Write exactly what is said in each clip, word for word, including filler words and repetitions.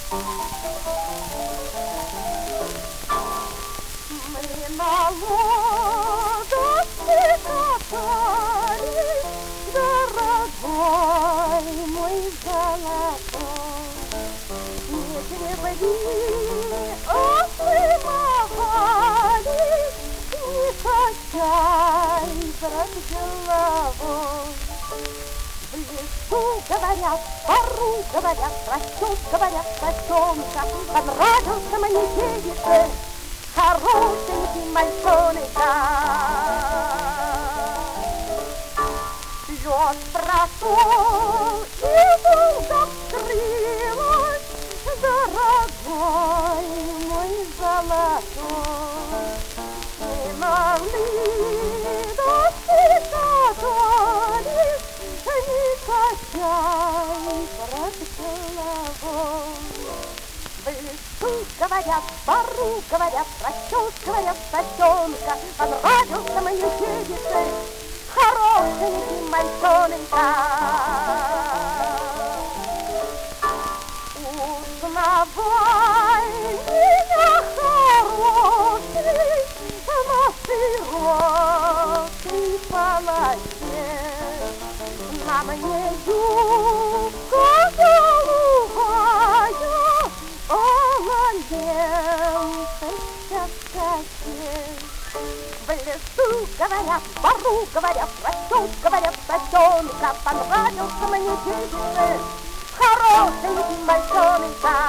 Мы на лодочке катались, дорогой мой золотой. Не требли, оплывались, не качай, брат, головой. В лесу говорят, пару говорят, растет, говорят, котенка. Понравился мне девице хорошенький мальчонка. Лед прошел, и Волга вскрылась, дорогой мой золотой. Мы на лодочке катались, не качай, брат, головой. В лесу говорят, пару говорят, растет, говорят, котенка. Понравился мне девице хорошенький мальчонка. Узнавай меня, хороший, на широкой полосе. На мне юбка голубая, а на ленточка в косе. В лесу говорят, в бару говорят, растет, говорят, котенка. Понравился мне девице хорошенький мальчонка.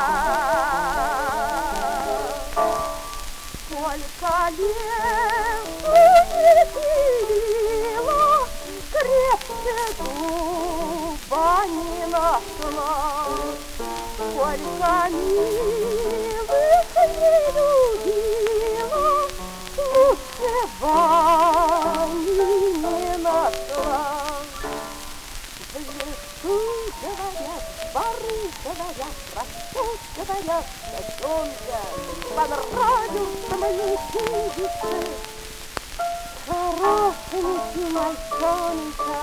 Сколько лет не пилила, крепче дуба не нашла. Сколько милых не любила, лучше Вани не нашла. В лесу говорят, в бару говорят, растет, говорят, котенка. Понравился мне девице хорошенький мальчонка.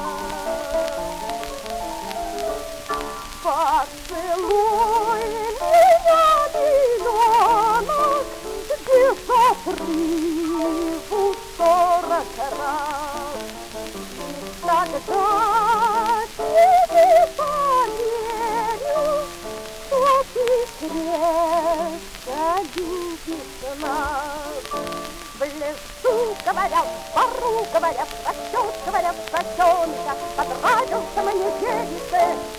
Поцелуй меня, миллионок, где-то трижды сорок раз. Тогда тебе поверю, что ты крепко любишь нас. В лесу говорят, в бару говорят, растет, говорят, котенка. Понравился мне девице